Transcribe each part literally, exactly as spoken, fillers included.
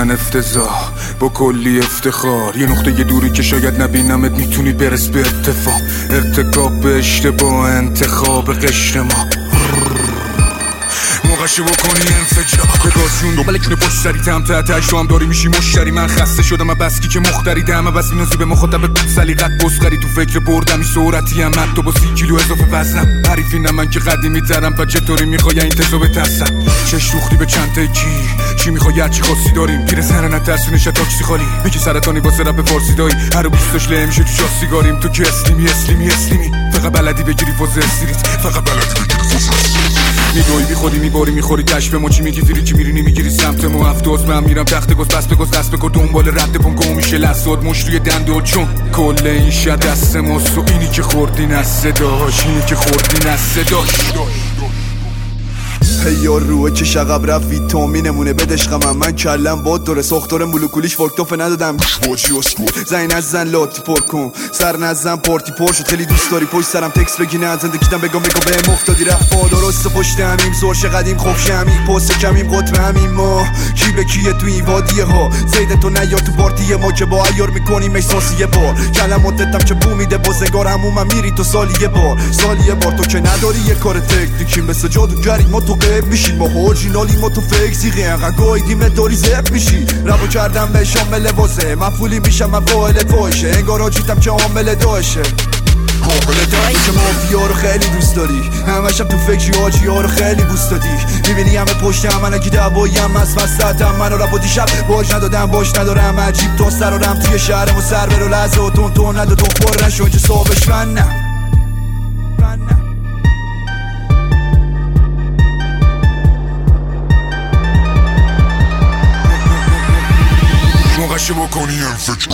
من افتضاح با کلی افتخار، یه نقطه یه دوری که شاید نبینمت میتونی برس به اتفاق، ارتکاب به اشتباه انتخاب قشر ما، موقعشو بکنی انفجار بگاز جون دنبال کنه پشت سری تم تحتش تو هم داری میشی مشتری. من خسته شدم بسکی که مختری دم بس اینو زیب مخاطب سلیقت بسخری تو فکر بردمی سرعتی هم حتی با سی کیلو اضافه وزنم، حریفینم من که قدیمی ترم تا چطوری میخوای این تزو بترسم، چش دوختی به چند تا گیر چی میخوای هرچی خاصی داریم پیر سر نترسونش تاکسی خالی میگی سرطانی واسه رپ فارسی دایی هر و بیستاش له میشه تو شاه سیگاریم. تو که اسلیمی اسلیمی اسلیمی فقط بلدی بگیری فوز استریت، فقط بلدی بگیری فوز استریت، میدوی بی خودی میباری میخوری تش به مچی میگی فیری چی میری نمیگیری سمت مو هفتاز من میرم تخت گز بس بگز دست بکن دنبال رد پون گم میشه لحظات مش روی دندون چون کل این شد دست ماست و اینی که خوردین از صداش اینی که خوردین از صداش. هی یار روه که شقب رفت ویتامینمونه بدش غمم من کلم باد داره ساختار مولکولیش واکتافه ندادم واجی اسکو زین از زن لاتی پر کن سر نزن پارتی پر شد خیلی دوست داری پشت سرم تکس بگی نه زندگیتم بگم بگم به مفتادی رفت با درست پشت همیم سرش قدیم خوف همین پست کمیم قطب همین ما کی به کیه تو این وادیه ها زیده تو نیا تو پارتی ما که با عیار میکنیم احساسی یه بار کلماتتم که بو میده بازگار همون میری تو سالی یه بار سالی یه بار تو که نداری یه کار تکنیکی مثل جادوگری ما تو میشین ما اورجینالی ما تو فیک زیغی انقدر گایدیم داری زب میشی ربو کردم به شامل واسه مفعولی میشم من فاعل فاشه انگار آجیتم که عامل داشه کامل دایی که مافیا رو خیلی دوست داری همشم تو فکری آجی ها رو خیلی بوست دادی میبینی همه پشت هم من اگه دعوایی هم از مستدم من رو رب و دیشب باش ندادم باش ندارم عجیب تا سرارم توی شهرم و سر برو لحظه و تون تون ندادم پر نشو اینجا صابش من نه موقعشو بکنی انفجار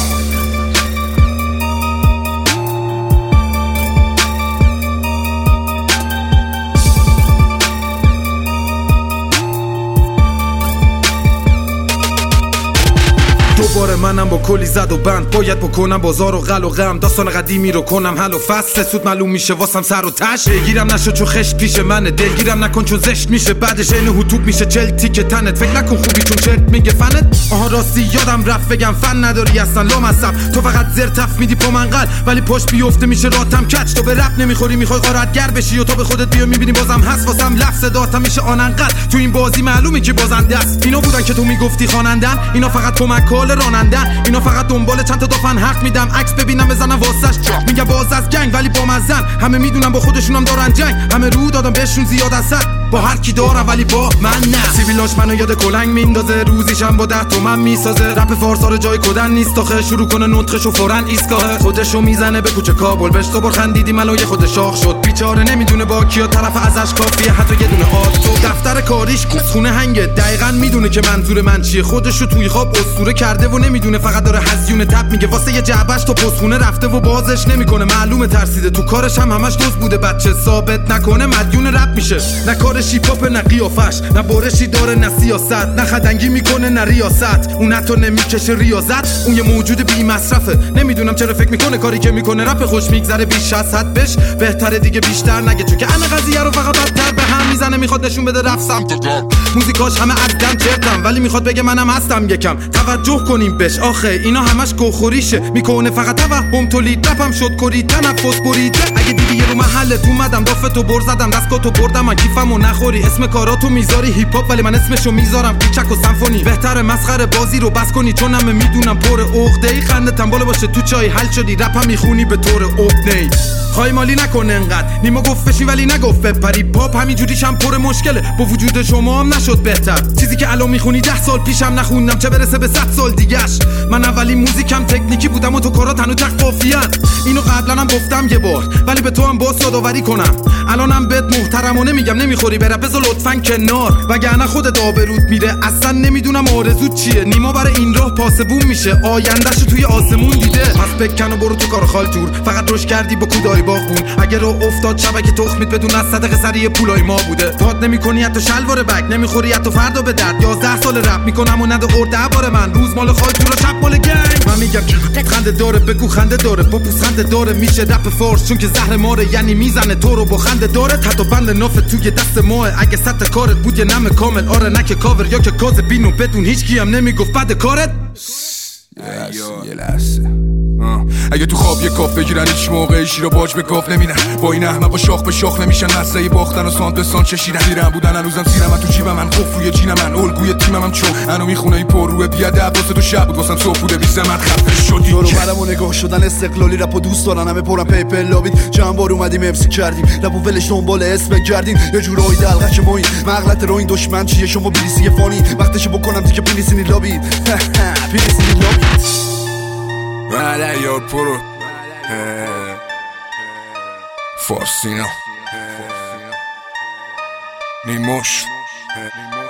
دوباره منم با کلی زد و بند باید بکنم بازار و غل و غم داستان قدیمی رو کنم حل و فصل سود معلوم میشه واسم سر و تش گیرم نشو چون خشت پیش منه دلگیرم نکن چون زشت میشه بعدش این هوتوب میشه چل تیک تنت فکر نکن خوبی چون چرت میگه فنت آها راستی یادم رفت بگم فن نداری اصلا لام هستم تو فقط زرتف میدی پا منقل ولی پشت بیفته میشه راتم کچ تو به رپ نمیخوری میخوای غارتگر بشی و تو به خودت بیا میبینی بازم هست واسم لفظ داتم میشه آننقل تو این بازی معلومه که بازنده است اینا بودن که تو میگفتی خوانندن اینا فقط کمکال رانندن اینا فقط دنبال چند تا دفن حق میدم عکس ببینم بزنم واسش میگم باز از گنگ ولی با مزن همه میدونم با خودشونم دارن جنگ همه رو دادم بهشون زیاد اثر با هر کی دارم ولی با من نه سیبیلاش منو یاد کلنگ میندازه روزیشم با ده تومن میسازه رپ فارسا جای کدن نیست آخه شروع کنه نطقشو فورن ایستگاه خودشو میزنه به کوچه کابل بهش تو بار خندیدی ملای خود شاخ شد بیچاره نمیدونه با کیا طرف ازش کافیه حتی یه دونه آب تو دفتر کاریش خونه هنگه دقیقاً میدونه که منظور من چیه خودشو توی خواب اسطوره کرده و نمیدونه فقط داره هزیون تپ میگه واسه یه جعبش تو پستخونه رفته و بازش نمیکنه معلومه ترسیده تو کارش هم همش دوست بوده بچه ثابت نکنه مدیون رپ میشه نه کارشی پاپ نه قیافش نه بارشی داره نه سیاست نه خدنگی میکنه نه ریاست اون حتی نمیکشه ریاضت اون یه موجود بی مصرفه نمیدونم چرا فکر میکنه کاری که میکنه رپ خوش میگذره بیش از حد بش بهتره دیگه بیشتر نگه چون که انا قضیه رو فقط بدتر به هم میزنه میخواد نشون بده رپ سمت موزیکاش همه عدم چرتم ولی میخواد بگه منم هستم یکم توجه کنیم بش آخه اینا همش گوخوریشه میکنه فقط توهم تولید رپم شد کری تنفس بریده اگه دیدی یه رو محلت اومدم دافتو بر زدم دستگاهتو بردم من کیفمو نخوری اسم کاراتو میذاری هیپ هاپ ولی من اسمشو میذارم پیچک و سمفونی بهتره مسخره بازی رو بس کنی چون همه میدونم پر عقده‌ای خندتم بالا باشه تو چای حل شدی رپم میخونی به طور عقده‌ای خواهی مالی نکن انقدر نیما گفت بشین ولی نگفت بپری پاپ همینجوریش هم پر مشکله با وجود شما هم نشد بهتر چیزی که الان میخونی ده سال پیشم نخوندم چه برسه به صد سال دیگه‌اش من اولی موزیکم تکنیکی بودم و تو کارات هنوز تق قافیه‌ن اینو قبلا هم گفتم یه بار ولی به تو هم باز یادآوری کنم الانم بهت محترمانه میگم نمیخوری به رپ بذار لطفاً کنار وگرنه خودت آبروت میره اصلا نمیدونم آرزوت چیه نیما برای این راه پاسبون میشه آیندهشو توی آسمون دیده پس بکن و برو تو کار خالتور فقط روش کردی با کودای گلای باغبون. اگه رو افتاد شبکه تخمید بدون از صدقه سری پولای ما بوده. داد نمی‌کنی حتی شلوار بگ، نمیخوری حتی فردا به درد. یازده سال رپ میکنم و نده ارده بار من، روز مال خال تو رو شب مال گنگ. من میگم خنده داره بگو خنده داره، با پوست خنده داره میشه رپ فورس چون که زهر ماره، یعنی میزنه تو رو با خنده داره. حتی بند ناف توی دست ماه، اگه سطح کارت بود یه نم کامل، آره نه که کاور یا که کاز بینو بدون هیچ کی هم نمیگفت بعد کارت. یه لحظه اگه تو خواب یه کاف بگیرن هیچ موقع شیر و باج به کاف نمیرن. با این احمق با شاخ به شاخ نمیشن، مسئله باختن و سانت به سانت چشیدن. دیرم بودن هنوزم سیرم من تو جیبم، من قف روی جینم من الگوی تیمم هم چون انو میخونه ای پر روی بیادب واسه تو شب بود واسم صبح بوده بی زمت خفه شدی. دورو برمو نگاه شدن استقلالی رپو دوست دارن همه پرم پیپل لابید. چند بار اومدیم امسی کردیم رپو ولش دنبال اسم گردین، یه جورایی دلغش موین مغلط رو این دشمن چیه شما بیلیسی فانی وقتش بکنم دیگه پیلیسینی لابی پیلیسینی لابی ولی یاد پرو فارسینا نیموش